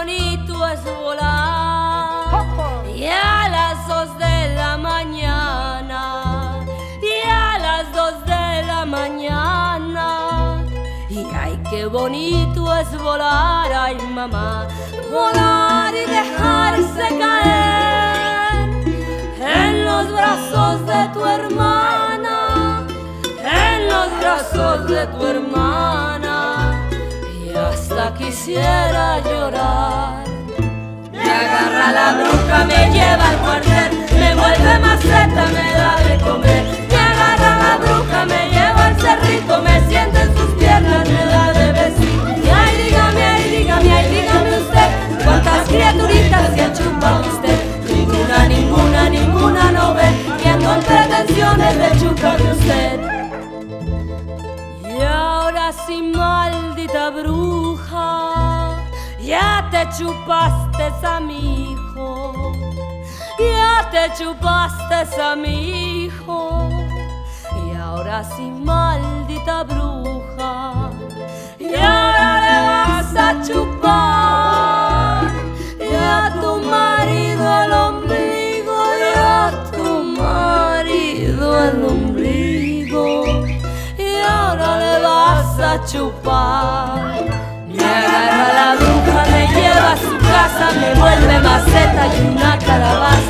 bonito es volar. Y a las 2 de la mañana, y a las 2 de la mañana. Y ay, qué bonito es volar, ay mamá, volar y dejarse caer en los brazos de tu hermana, en los brazos de tu hermana. Y hasta quisiera llorar. Me agarra la bruja, me lleva al cuartel, me vuelve maceta, me da de comer. Me agarra la bruja, me lleva al cerrito, me sienta en sus piernas, me da de besar. Y ay, dígame, ay, dígame, ay, dígame usted, ¿cuántas criaturitas se ha chupado usted? Ninguna, ninguna, ninguna no ve, que ando en pretensiones de chuparme usted. Y ahora sí, maldita bruja, ya te chupaste a mi hijo, ya te chupaste a mi hijo. Y ahora sí, maldita bruja, y ahora le vas a chupar y a tu marido el ombligo, y a tu marido el ombligo. Y ahora le vas a chupar. Me agarra la bruja, me lleva a su casa, me vuelve maceta y una calabaza.